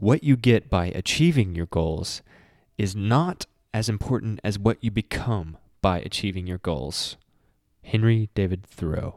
what you get by achieving your goals is not as important as what you become by achieving your goals. Henry David Thoreau.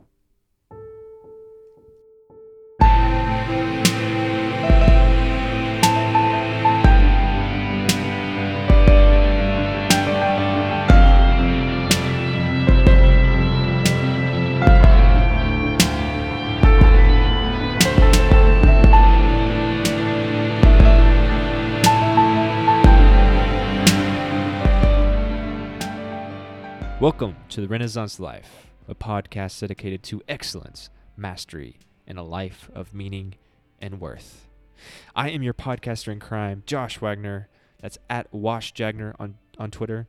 Welcome to The Renaissance Life, a podcast dedicated to excellence, mastery, and a life of meaning and worth. I am your podcaster in crime, Josh Wagner. That's at WashJagner on Twitter,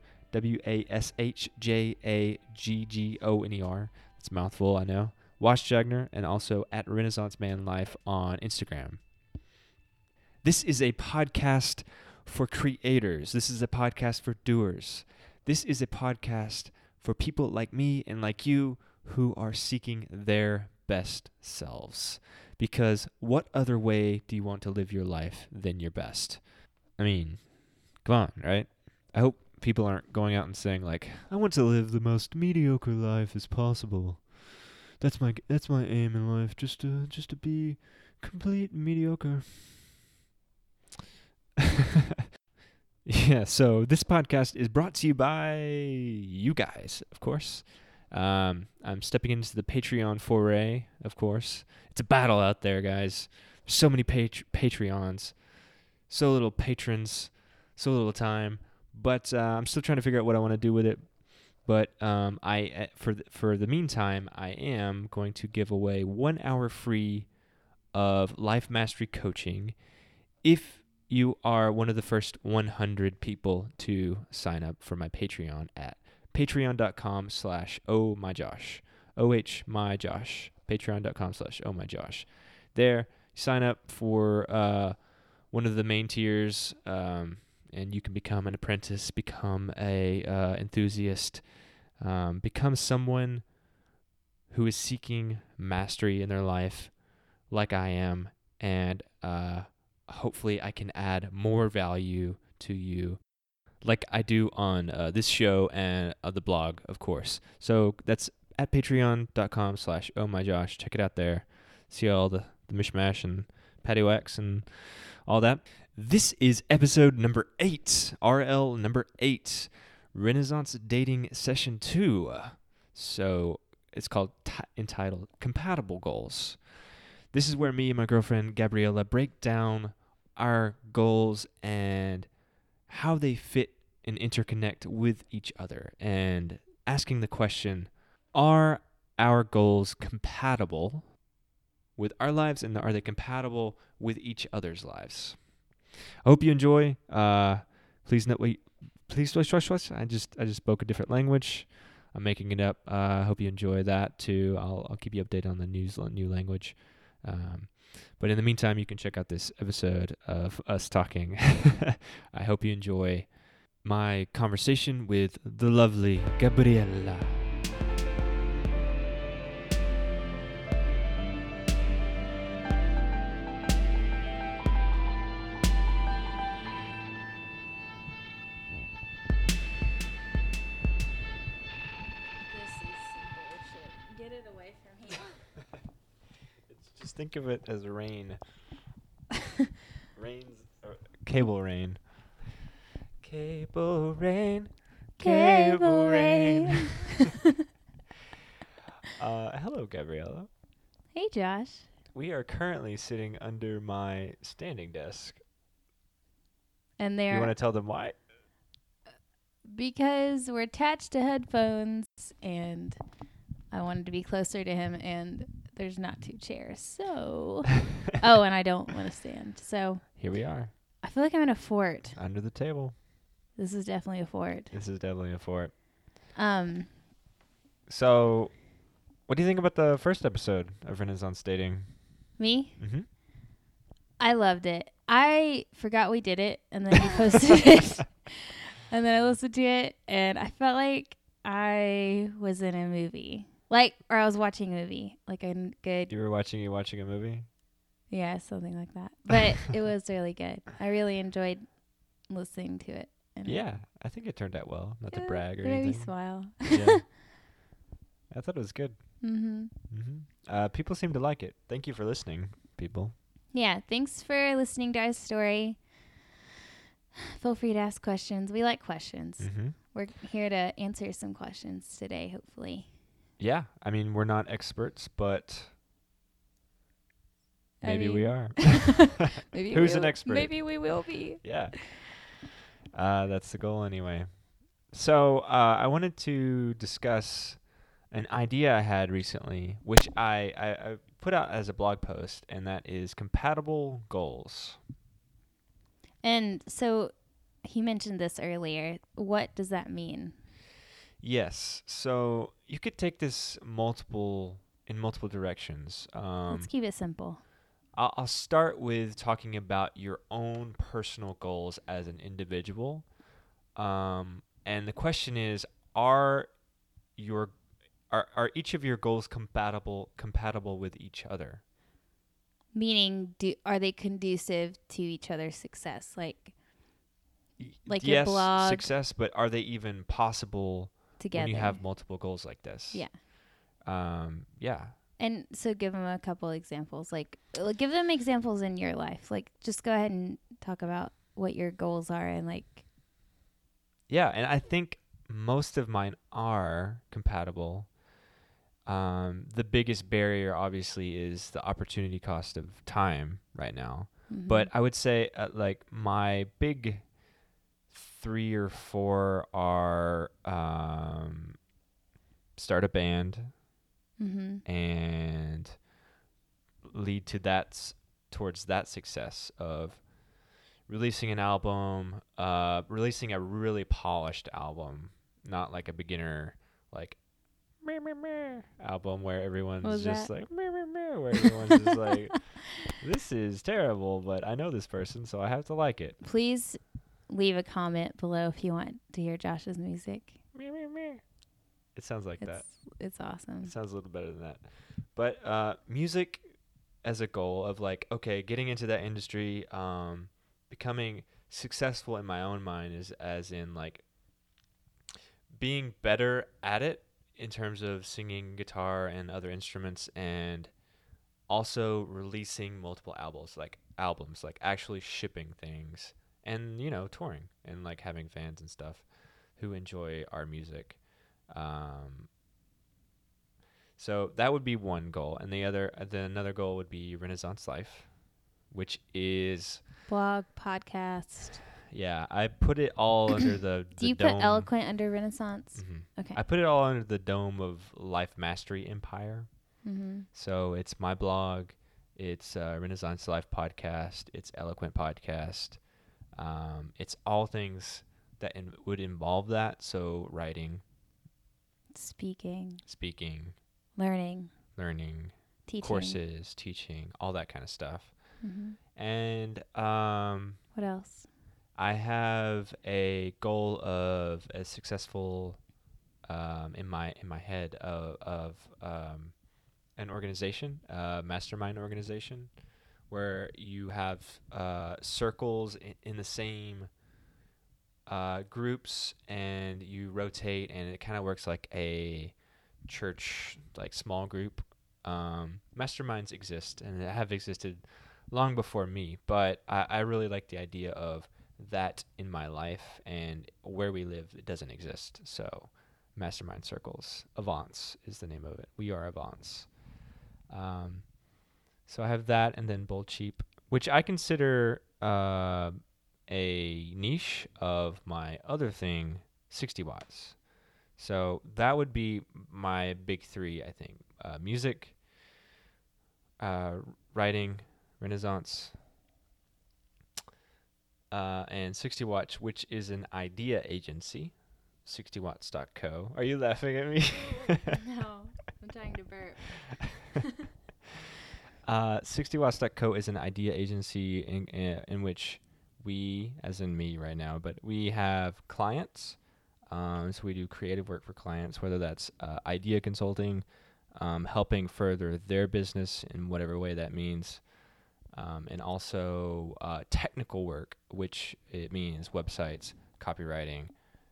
WashJaggoner. That's a mouthful, I know. WashJagner, and also at Renaissance Man Life on Instagram. This is a podcast for creators. This is a podcast for doers. This is a podcast for people like me and like you who are seeking their best selves. Because what other way do you want to live your life than your best? I mean, come on, right? I hope people aren't going out and saying like, I want to live the most mediocre life as possible. That's my aim in life, just to be complete mediocre. Yeah, so this podcast is brought to you by you guys, of course. I'm stepping into the Patreon foray, of course. It's a battle out there, guys. There's so many Patreons, so little patrons, so little time. But I'm still trying to figure out what I want to do with it. But for the meantime, I am going to give away 1 hour free of life mastery coaching if you are one of the first 100 people to sign up for my Patreon at patreon.com/ohmyjosh. ohmyjosh. Patreon.com/ohmyjosh. There, sign up for one of the main tiers, and you can become an apprentice, become a enthusiast, become someone who is seeking mastery in their life, like I am, and hopefully I can add more value to you like I do on this show and the blog, of course. So that's at patreon.com/ohmyjosh. Check it out there. See all the mishmash and patty wax and all that. This is episode number 8, RL number 8, Renaissance Dating Session 2. So it's entitled Compatible Goals. This is where me and my girlfriend, Gabriella, break down our goals and how they fit and interconnect with each other, and asking the question, are our goals compatible with our lives, and are they compatible with each other's lives? I hope you enjoy. Please I just spoke a different language. I'm making it up. I hope you enjoy that too. I'll keep you updated on the new language. But in the meantime, you can check out this episode of us talking. I hope you enjoy my conversation with the lovely Gabriella. Think of it as rain. Cable rain. Cable rain. Cable rain. Hello, Gabriella. Hey, Josh. We are currently sitting under my standing desk. And you want to tell them why? Because we're attached to headphones, and I wanted to be closer to him, and there's not 2 chairs, so... Oh, and I don't want to stand, so... Here we are. I feel like I'm in a fort. Under the table. This is definitely a fort. So, what do you think about the first episode of Renaissance Dating? Me? Mm-hmm. I loved it. I forgot we did it, and then you posted it. And then I listened to it, and I felt like I was in a movie. Or I was watching a movie. Like a good... You were watching a movie? Yeah, something like that. But it was really good. I really enjoyed listening to it. And Yeah, I think it turned out well. Not to yeah, brag or it made me anything. smile. Yeah, I thought it was good. Mhm. People seem to like it. Thank you for listening, people. Yeah, thanks for listening to our story. Feel free to ask questions. We like questions. Mm-hmm. We're here to answer some questions today, hopefully. Yeah, I mean, we're not experts, but maybe we are. Maybe Who's an expert? Maybe we will be. Yeah. That's the goal anyway. So I wanted to discuss an idea I had recently, which I put out as a blog post, and that is compatible goals. And so he mentioned this earlier. What does that mean? Yes. So you could take this in multiple directions. Let's keep it simple. I'll start with talking about your own personal goals as an individual. And the question is, are each of your goals compatible with each other? Meaning, are they conducive to each other's success? Like Yes, your blog success, but are they even possible together when you have multiple goals like this? Yeah. Yeah. And so give them a couple examples. Like give them examples in your life. Like just go ahead and talk about what your goals are and like. Yeah, and I think most of mine are compatible. The biggest barrier, obviously, is the opportunity cost of time right now. Mm-hmm. But I would say, like, my big 3 or 4 are start a band and lead to towards that success of releasing an album, releasing a really polished album, not like a beginner, like, meh, meh, meh album where everyone's just like meh, meh, meh, where everyone's just like, this is terrible, but I know this person, so I have to like it. Please leave a comment below if you want to hear Josh's music. Meh, meh, meh. It sounds like that. It's awesome. It sounds a little better than that. But music as a goal of like, okay, getting into that industry, becoming successful in my own mind is as in like being better at it in terms of singing guitar and other instruments, and also releasing multiple albums, like actually shipping things, and touring and like having fans and stuff who enjoy our music. So that would be one goal, and another goal would be Renaissance Life, which is blog, podcast. Yeah, I put it all under the Do you dome. put Eloquent under Renaissance? Mm-hmm. Okay. I put it all under the dome of Life Mastery Empire. Mm-hmm. So it's my blog, it's Renaissance Life podcast, it's Eloquent podcast. It's all things that would involve that. So writing, speaking, learning, teaching. courses, teaching, all that kind of stuff. Mm-hmm. And what else? I have a goal of a successful in my head of an organization, a mastermind organization, where you have circles in the same groups, and you rotate, and it kind of works like a church, like small group. Masterminds exist and have existed long before me, but I really like the idea of that in my life, and where we live it doesn't exist. So mastermind circles, Avance is the name of it. We are Avance. So I have that, and then Bold Cheap, which I consider a niche of my other thing, 60 watts. So that would be my big 3, I think. Music, writing, Renaissance, and 60 Watts, which is an idea agency, 60watts.co. Are you laughing at me? No, I'm trying to burp. 60watts.co is an idea agency in which we, as in me right now, but we have clients. So we do creative work for clients, whether that's idea consulting, helping further their business in whatever way that means, and also technical work, which it means websites, copywriting,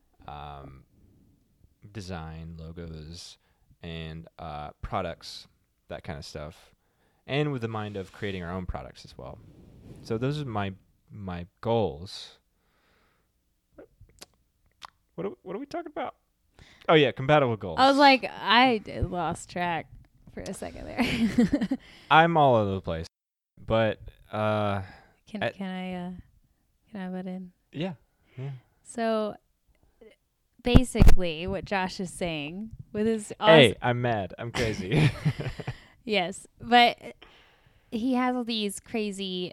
design, logos, and products, that kind of stuff, and with the mind of creating our own products as well. So those are my goals. What are we talking about? Oh yeah, compatible goals. I was like, lost track for a second there. I'm all over the place, but Can I butt in? yeah. So basically, what Josh is saying with his Hey, I'm mad. I'm crazy. yes, but he has all these crazy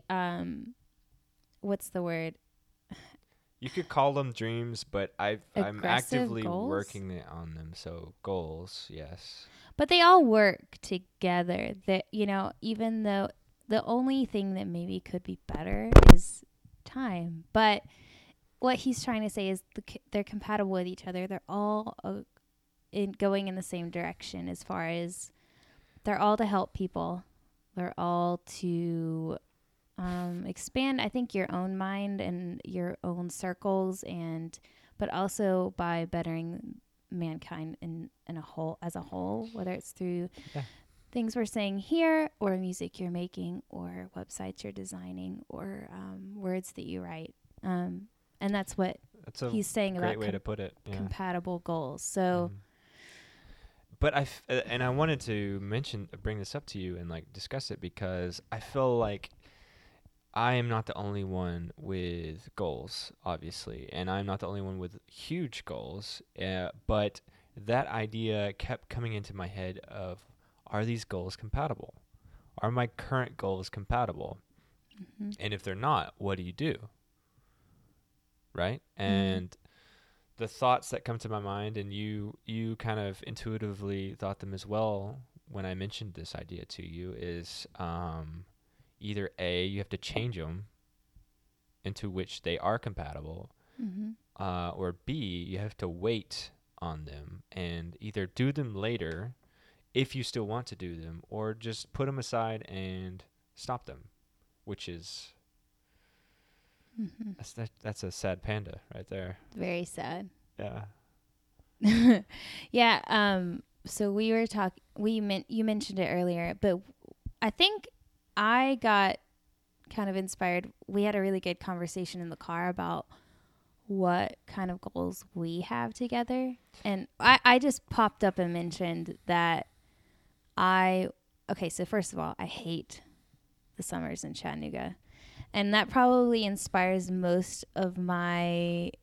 what's the word? You could call them dreams, but I'm Aggressive actively goals? working on them. So goals, yes. But they all work together. That, you know, even though the only thing that maybe could be better is time. But what he's trying to say is they're compatible with each other. They're all going in the same direction, as far as they're all to help people. They're all to expand, I think, your own mind and your own circles, but also by bettering mankind in a whole, as a whole, whether it's through things we're saying here, or music you're making, or websites you're designing, or words that you write. And that's what he's saying great about way to put it. Yeah. compatible goals. So, but I wanted to bring this up to you and like discuss it, because I feel like I am not the only one with goals, obviously, and I'm not the only one with huge goals. But that idea kept coming into my head of, are these goals compatible? Are my current goals compatible? mm-hmm. And if they're not, what do you do? Right? And the thoughts that come to my mind, and you kind of intuitively thought them as well when I mentioned this idea to you, is either A, you have to change them into which they are compatible, or B, you have to wait on them and either do them later if you still want to do them, or just put them aside and stop them, which is that's a sad panda right there. Very sad. Yeah. Yeah. So we were you mentioned it earlier, but I think I got kind of inspired. We had a really good conversation in the car about what kind of goals we have together. And I just popped up and mentioned that so first of all, I hate the summers in Chattanooga. And that probably inspires most of my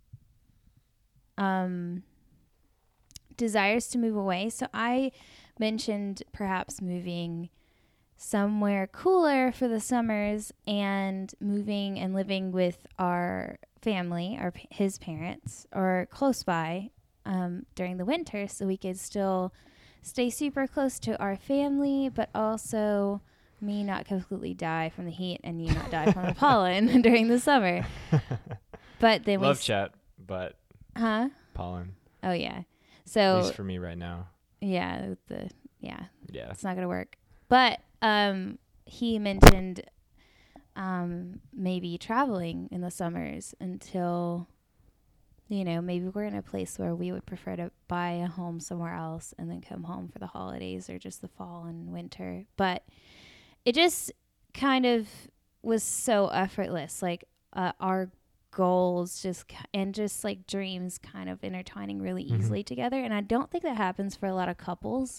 desires to move away. So I mentioned perhaps moving somewhere cooler for the summers, and moving and living with our family, his parents, or close by during the winter, so we could still stay super close to our family, but also me not completely die from the heat and you not die from the pollen during the summer. But then love chat, but pollen. Oh yeah. So at least for me right now. Yeah, Yeah. It's not gonna work. But he mentioned maybe traveling in the summers until, maybe we're in a place where we would prefer to buy a home somewhere else and then come home for the holidays or just the fall and winter. But it just kind of was so effortless, like our goals just like dreams kind of intertwining really easily together. And I don't think that happens for a lot of couples.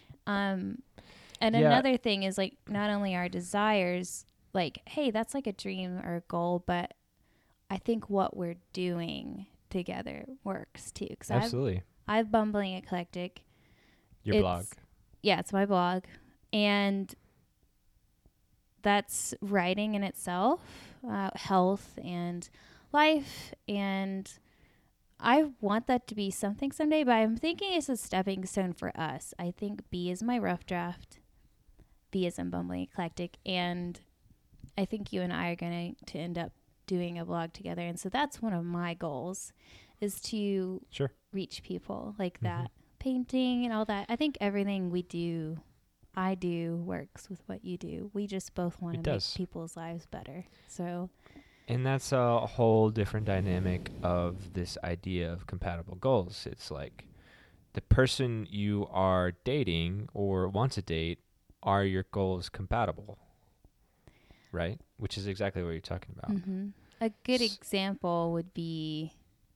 Another thing is, like, not only our desires, like, hey, that's like a dream or a goal, but I think what we're doing together works too. Absolutely. I've Bumbling Eclectic. Your blog. Yeah, it's my blog. And that's writing in itself, health and life. And I want that to be something someday, but I'm thinking it's a stepping stone for us. I think B is my rough draft. B is in Bumbling Eclectic. And I think you and I are going to end up doing a blog together. And so that's one of my goals, is to reach people like that. Painting and all that. I think everything we do I do works with what you do. We just both want It to make does. people's lives better. So, And that's a whole different dynamic of this idea of compatible goals. It's like the person you are dating or want to date, are your goals compatible? Right? Which is exactly what you're talking about. a good S- example would be,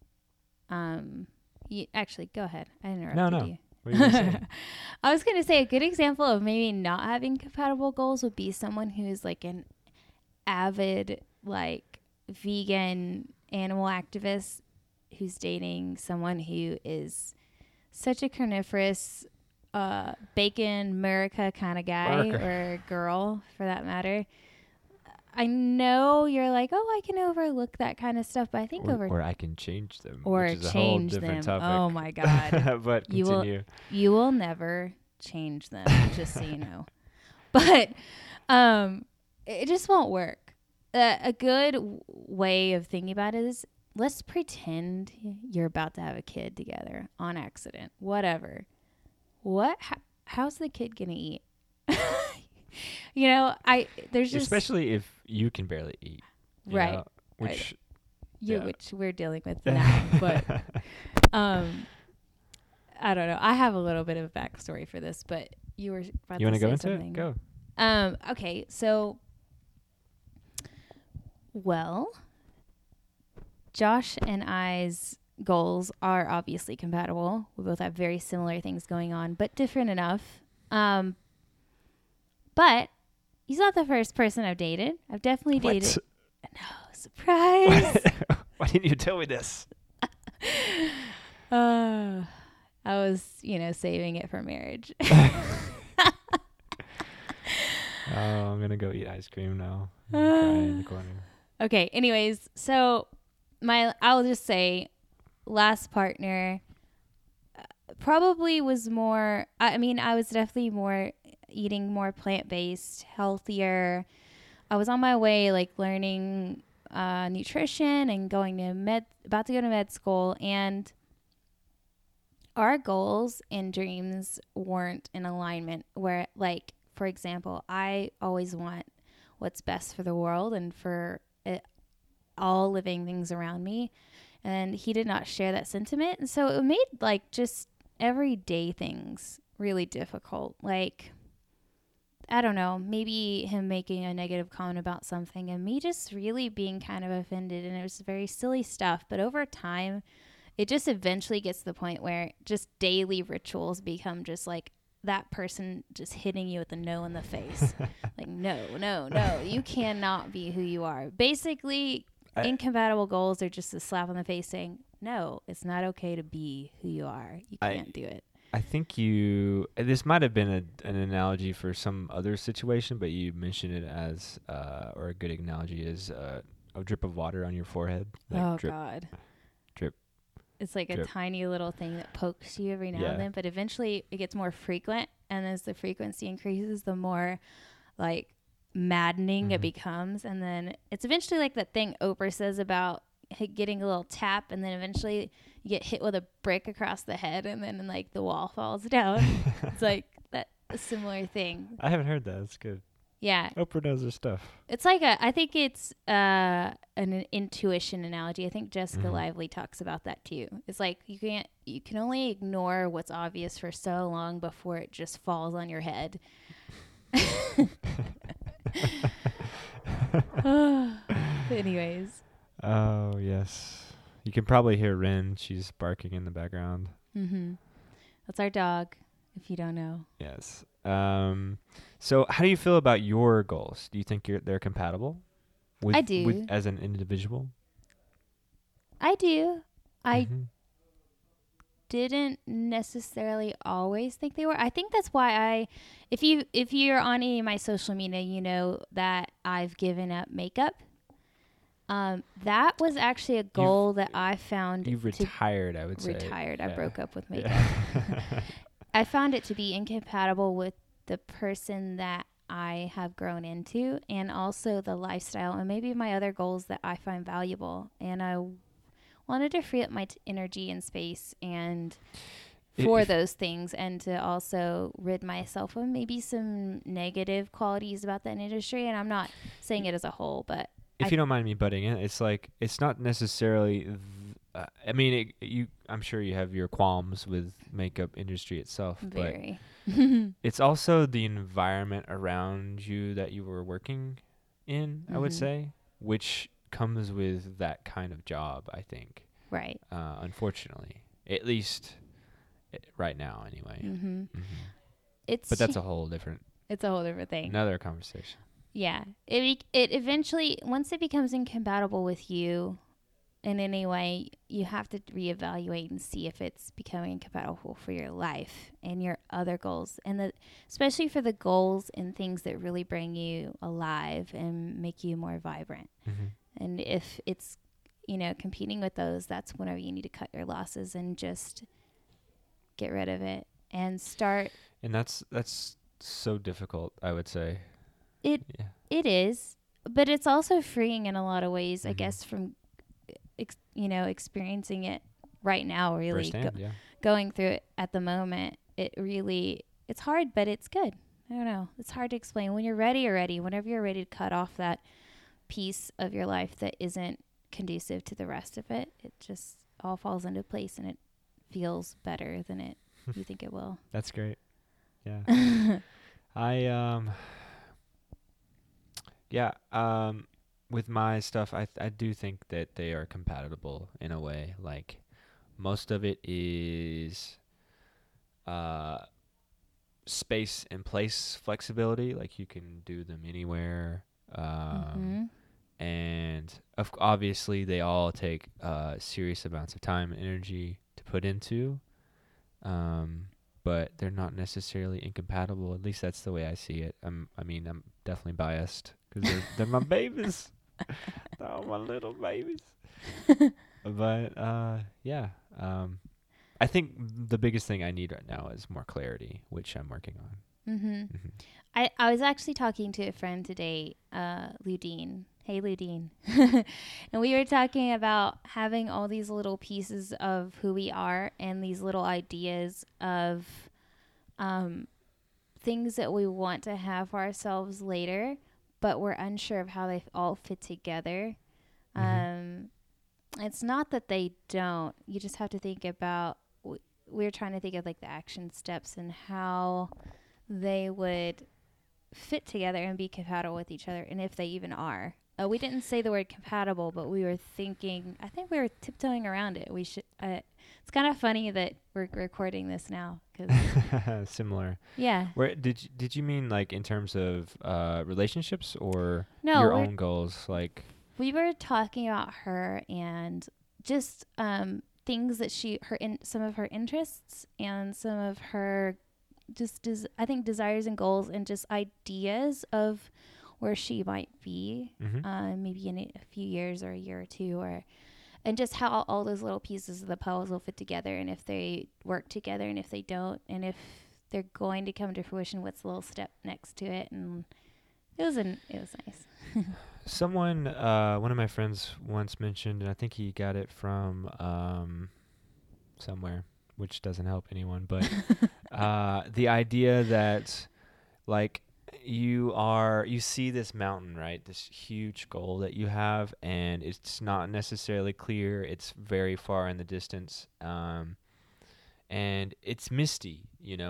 actually, go ahead. I interrupted No. you. What are you going to say? I was going to say a good example of maybe not having compatible goals would be someone who's like an avid, like, vegan animal activist who's dating someone who is such a carnivorous, bacon America kind of guy America. or girl for that matter. I know you're like, oh, I can overlook that kind of stuff, but I think Or I can change them, or which is a whole change different them. topic. Oh my God. But continue. You will never change them, just so you know. But it just won't work. A good way of thinking about it is, let's pretend you're about to have a kid together on accident. Whatever. How's the kid gonna eat? There's just Especially if you can barely eat. you right. know, Which, Which we're dealing with now, but I don't know. I have a little bit of a backstory for this, but you were about you to want to go say into something. it? Go. Okay, so, well, Josh and I's goals are obviously compatible. We both have very similar things going on, but different enough. But he's not the first person I've dated. I've definitely dated. No, surprise. Why didn't you tell me this? I was, saving it for marriage. Oh, I'm gonna go eat ice cream now. I'm crying in the corner. Okay, anyways, so I'll just say last partner probably was more, I was definitely more eating more plant-based, healthier. I was on my way, like, learning nutrition and about to go to med school, and our goals and dreams weren't in alignment. Where, like, for example, I always want what's best for the world and for all living things around me, and he did not share that sentiment, and so it made, like, just everyday things really difficult. Like, I don't know, maybe him making a negative comment about something and me just really being kind of offended, and it was very silly stuff. But over time, it just eventually gets to the point where just daily rituals become just like that person just hitting you with a no in the face. Like, no, you cannot be who you are. Basically, incompatible goals are just a slap on the face saying, no, it's not okay to be who you are. You can't do it. I think this might have been an analogy for some other situation, but you mentioned it as, or a good analogy is a drip of water on your forehead. Like oh, drip, God. drip. It's like drip. a tiny little thing that pokes you every now and then, but eventually it gets more frequent. And as the frequency increases, the more, like, maddening it becomes. And then it's eventually like that thing Oprah says about getting a little tap, and then eventually you get hit with a brick across the head, and then, like, the wall falls down. It's like that, a similar thing. I haven't heard that. That's good. Yeah. Oprah knows her stuff. It's like I think it's an intuition analogy. I think Jessica Lively talks about that too. It's like you can only ignore what's obvious for so long before it just falls on your head. Anyways. Oh, yes. You can probably hear Ren. She's barking in the background. That's our dog, if you don't know. Yes. So how do you feel about your goals? Do you think they're compatible? I do. As an individual? I do. I didn't necessarily always think they were. I think that's why if you're on any of my social media, you know that I've given up makeup. That was actually a goal that I found. You've retired, I would say. Retired. Yeah. I broke up with makeup. I found it to be incompatible with the person that I have grown into, and also the lifestyle and maybe my other goals that I find valuable. And I wanted to free up my energy and space and for If- those things, and to also rid myself of maybe some negative qualities about that industry. And I'm not saying it as a whole, but if you don't mind me butting in, it's like it's not necessarily. I mean, I'm sure you have your qualms with makeup industry itself, very. but it's also the environment around you that you were working in. I would Mhm. say, which comes with that kind of job. I think, Right. unfortunately, at least right now, anyway. Mm-hmm. Hmm. It's But that's a whole different, it's a whole different thing. another conversation. Yeah. It eventually, once it becomes incompatible with you in any way, you have to reevaluate and see if it's becoming incompatible for your life and your other goals, and especially for the goals and things that really bring you alive and make you more vibrant. Hmm. And if it's, competing with those, that's whenever you need to cut your losses and just get rid of it and start. And that's so difficult, I would say. It Yeah. it is, but it's also freeing in a lot of ways, I Mhm. guess, from experiencing it right now, really Firsthand, yeah. going through it at the moment. It's hard, but it's good. I don't know. It's hard to explain. When you're ready, you're ready. Whenever you're ready to cut off that piece of your life that isn't conducive to the rest of it, it just all falls into place and it feels better than you think it will. That's great. Yeah. With my stuff, I do think that they are compatible in a way. Like most of it is space and place flexibility. Like you can do them anywhere. Mhm. And obviously they all take serious amounts of time and energy to put into. But they're not necessarily incompatible. At least that's the way I see it. I'm definitely biased because they're my babies. Oh, my little babies. But yeah. I think the biggest thing I need right now is more clarity, which I'm working on. Mhm. Hmm. I was actually talking to a friend today, Ludine. Hey, Ludine. And we were talking about having all these little pieces of who we are and these little ideas of things that we want to have for ourselves later, but we're unsure of how they all fit together. Mhm. It's not that they don't. You just have to think about. We're trying to think of like the action steps and how they would fit together and be compatible with each other, and if they even are. We didn't say the word compatible, but we were thinking. I think we were tiptoeing around it. We should. It's kind of funny that we're recording this now because Similar. yeah. Where did you mean like in terms of relationships or No, your own goals? Like we were talking about her and just things that some of her interests and some of her I think desires and goals and just ideas of where she might be, maybe in a few years or a year or two, and just how all those little pieces of the puzzle fit together, and if they work together, and if they don't, and if they're going to come to fruition, what's the little step next to it, and it was nice. someone, one of my friends once mentioned, and I think he got it from somewhere, which doesn't help anyone, but the idea that like you see this mountain, right? This huge goal that you have, and it's not necessarily clear. It's very far in the distance, and it's misty.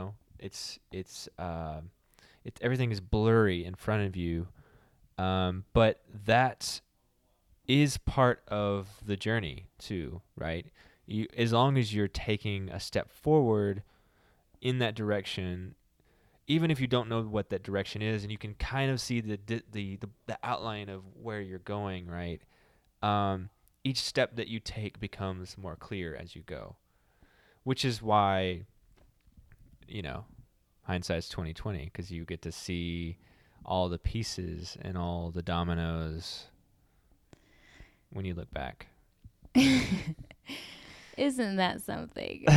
It's everything is blurry in front of you. But that is part of the journey too, right? As long as you're taking a step forward in that direction, even if you don't know what that direction is, and you can kind of see the outline of where you're going, right? Each step that you take becomes more clear as you go, which is why, hindsight's 2020, because you get to see all the pieces and all the dominoes when you look back. Isn't that something?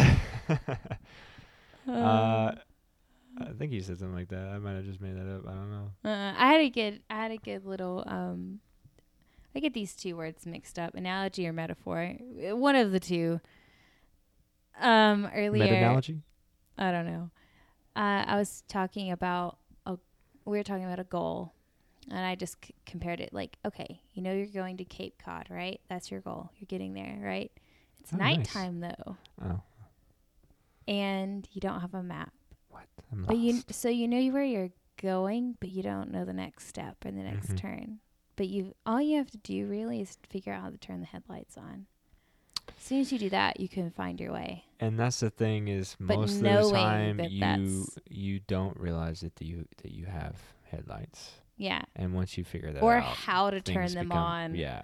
I think you said something like that. I might have just made that up. I don't know. I had a good little. I get these two words mixed up: analogy or metaphor. One of the two. Earlier, Meta-analogy? I don't know. I was talking about we were talking about a goal, and I just compared it like, okay, you know, you're going to Cape Cod, right? That's your goal. You're getting there, right? It's nighttime though. Oh. And you don't have a map. What? I'm But lost. so you know where you're going, but you don't know the next step or the next turn. But all you have to do really is figure out how to turn the headlights on. As soon as you do that, you can find your way. And that's the thing is, But most of knowing the time that you don't realize that you have headlights. Yeah. And once you figure that or out, how to turn things them become- on. Yeah.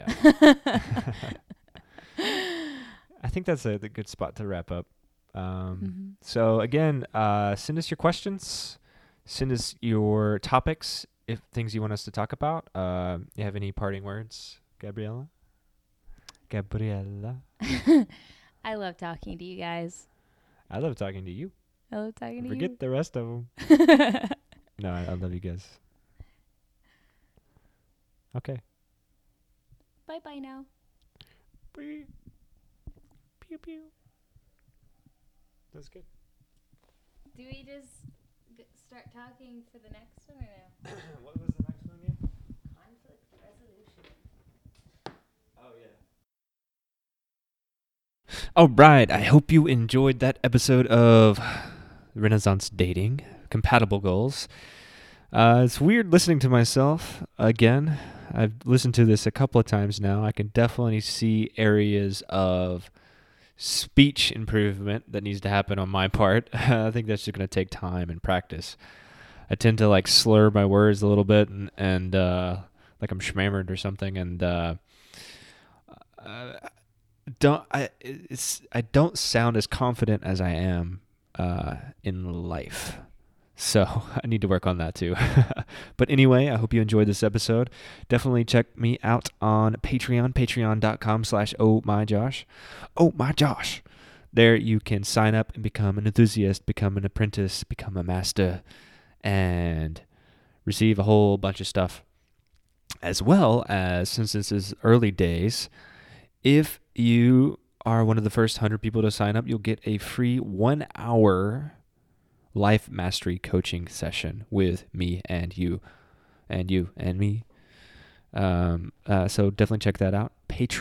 I think that's a good spot to wrap up. So again, send us your questions. Send us your topics, if things you want us to talk about. You have any parting words, Gabriella? I love talking to you guys. I love talking to you. I love talking to Forget you. the rest of them. No, I love you guys. Okay. Bye now. Pew pew. That's good. Do we just start talking for the next one or no? What was the next one again? Conflict resolution. Oh, yeah. All right. I hope you enjoyed that episode of Renaissance Dating, Compatible Goals. It's weird listening to myself again. I've listened to this a couple of times now. I can definitely see areas of speech improvement that needs to happen on my part. I think that's just going to take time and practice. I tend to like slur my words a little bit and like I'm schmammered or something, and I don't sound as confident as I am in life. So I need to work on that too. But anyway, I hope you enjoyed this episode. Definitely check me out on Patreon, patreon.com/ohmyjosh. Oh my Josh. There you can sign up and become an enthusiast, become an apprentice, become a master, and receive a whole bunch of stuff. As well as, since this is early days, if you are one of the first 100 people to sign up, you'll get a free 1-hour life mastery coaching session with me and you and me. So definitely check that out.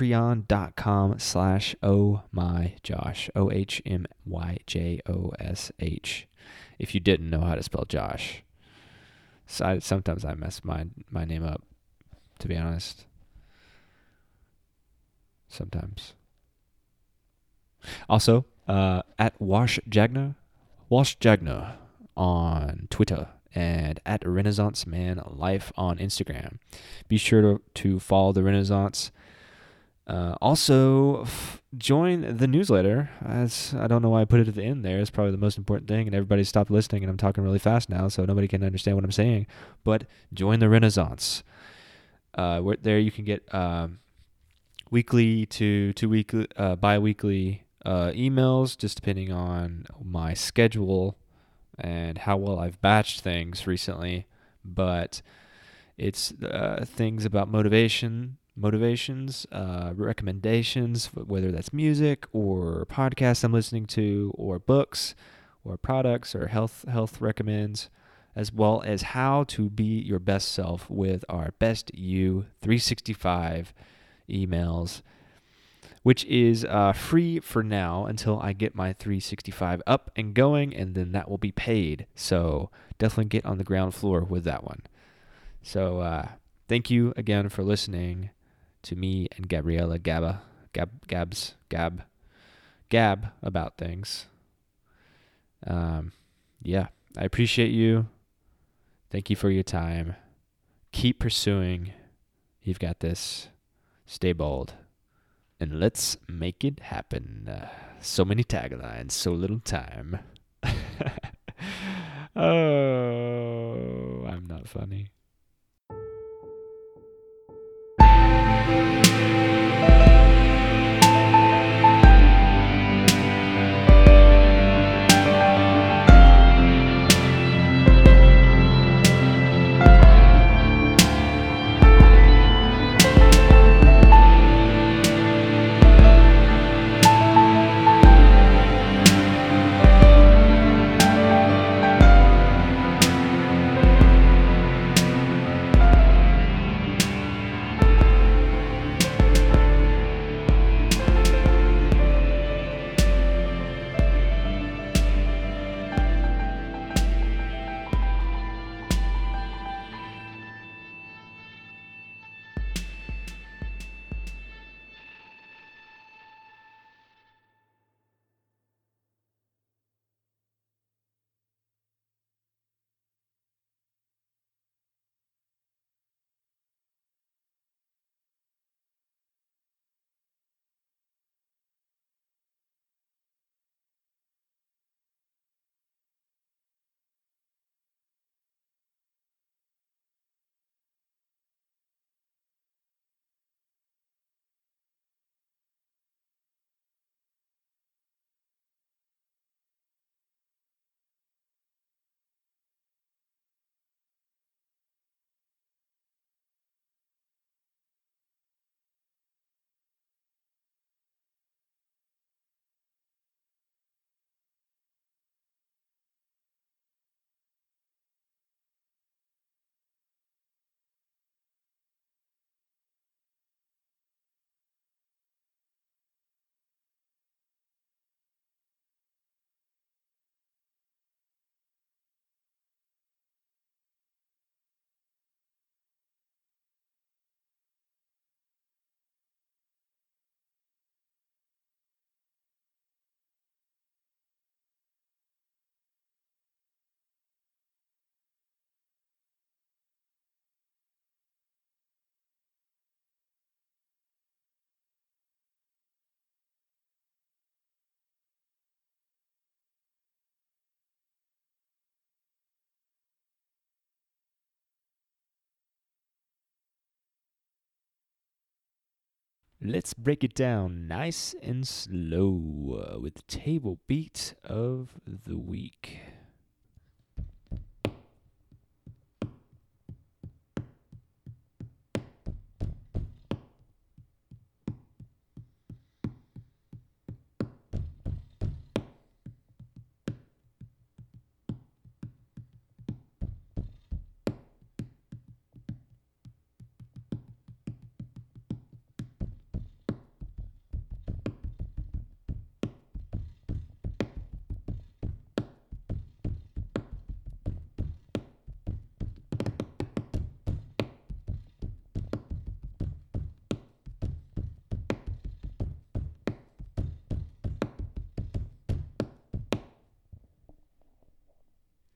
Patreon.com/ohmyjosh. OHMYJOSH. If you didn't know how to spell Josh. So sometimes I mess my name up, to be honest. Sometimes. Also, at Wash Jagna on Twitter, and at Renaissance Man Life on Instagram. Be sure to follow the Renaissance. Also, join the newsletter. As I don't know why I put it at the end there. It's probably the most important thing, and everybody stopped listening, and I'm talking really fast now, so nobody can understand what I'm saying. But join the Renaissance. There you can get weekly to bi-weekly emails, just depending on my schedule and how well I've batched things recently. But it's things about motivations, recommendations, whether that's music or podcasts I'm listening to, or books, or products, or health recommends, as well as how to be your best self with our Best You 365 emails, which is free for now until I get my 365 up and going, and then that will be paid. So definitely get on the ground floor with that one. So thank you again for listening to me and Gabriella Gab about things. Yeah, I appreciate you. Thank you for your time. Keep pursuing. You've got this. Stay bold. And let's make it happen. So many taglines, so little time. Oh, I'm not funny. Let's break it down nice and slow with the table beat of the week.